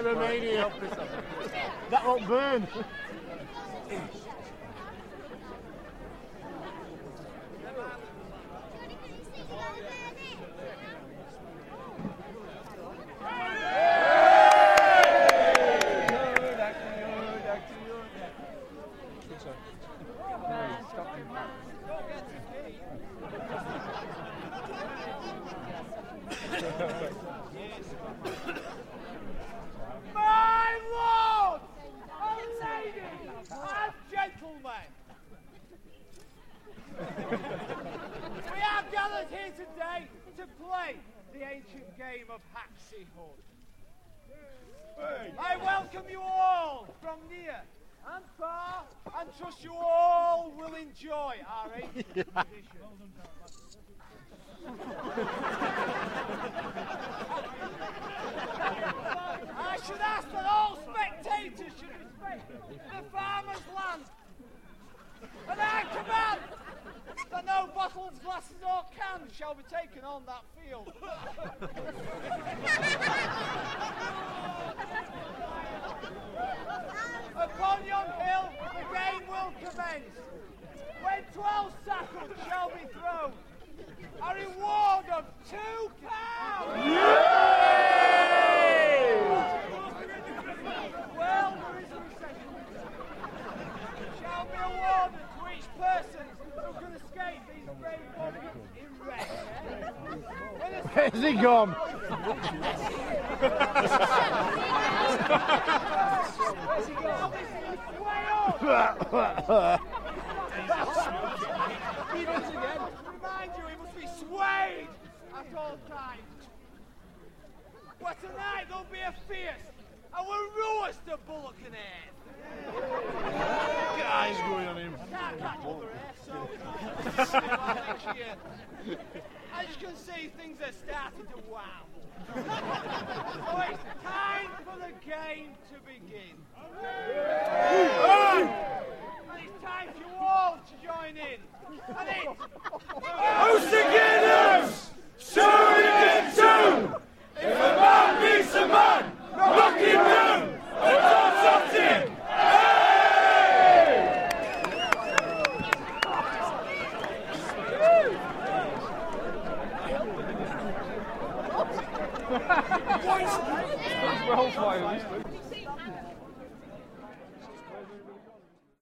Romania. That won't burn. My lords and ladies and gentlemen, we have gathered here today to play the ancient game of Haxie Hunt. I welcome you all from near and far, and trust you all will enjoy our ancient tradition. I should ask that all spectators should respect the farmer's land. And I command that no bottles, glasses or cans shall be taken on that field. Upon yon hill the game will commence, when 12 sackles shall be thrown. A reward of £2! Well, there is a recession. Shall be awarded to each person who can escape these brave bodies in red. Where's he gone? Remind you, he must be swayed at all times. But tonight there'll be a fierce and we'll rush the bullock and air. Get eyes going on him. Can't catch other air, so next year. As you can see, things are starting to wow. So it's time for the game to begin. And it's time for you all to join in. And it's... Oosiginners! Shooting two! If a man beats a man, knock him down and toss at him! Hey!